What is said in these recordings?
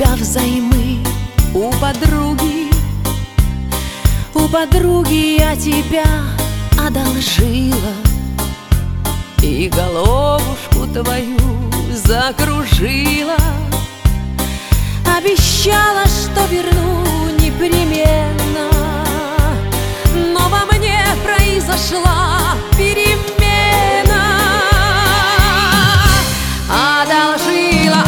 тебя взаймы у подруги я тебя одолжила, и головушку твою закружила. Обещала, что верну непременно, но во мне произошла перемена. Одолжила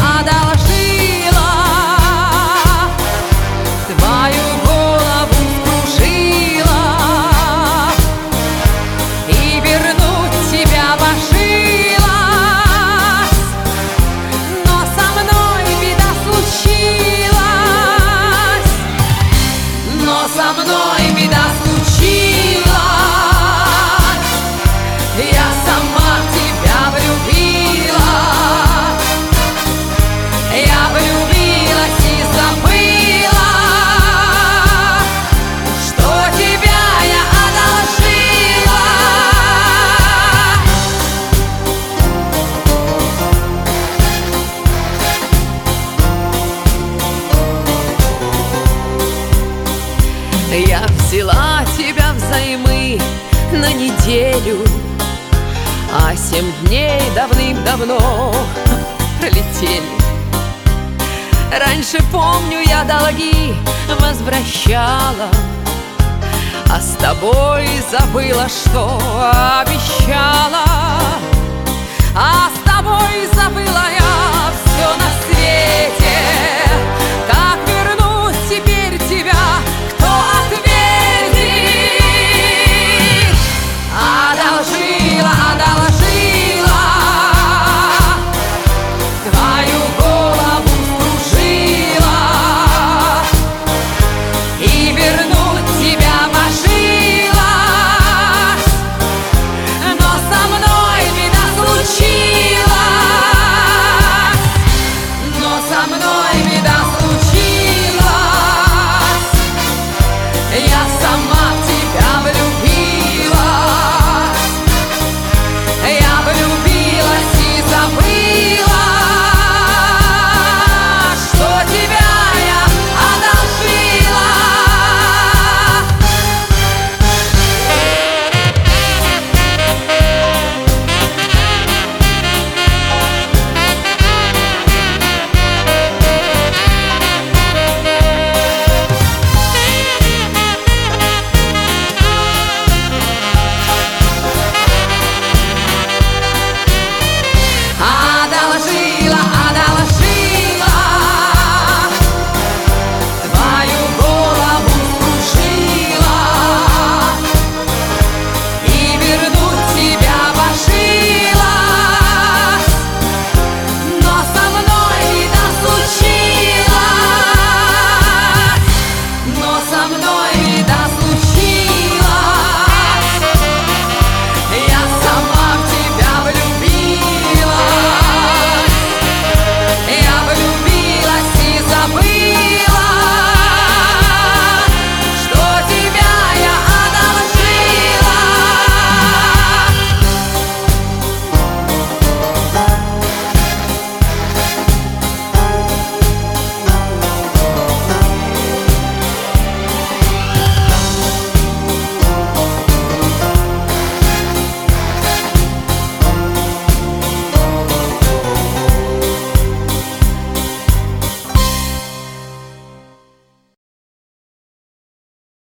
твою голову, вскружила, и вернуть тебя божилась, но со мной беда случилась, но со мной беда случилась. Я сама в тебя влюбилась, я влюбилась и забыла, что тебя я одолжила. Я взяла тебя взаймы на неделю, а 7 дней давным-давно пролетели. Раньше, помню, я долги возвращала, а с тобой забыла, что обещала, а с тобой забыла я,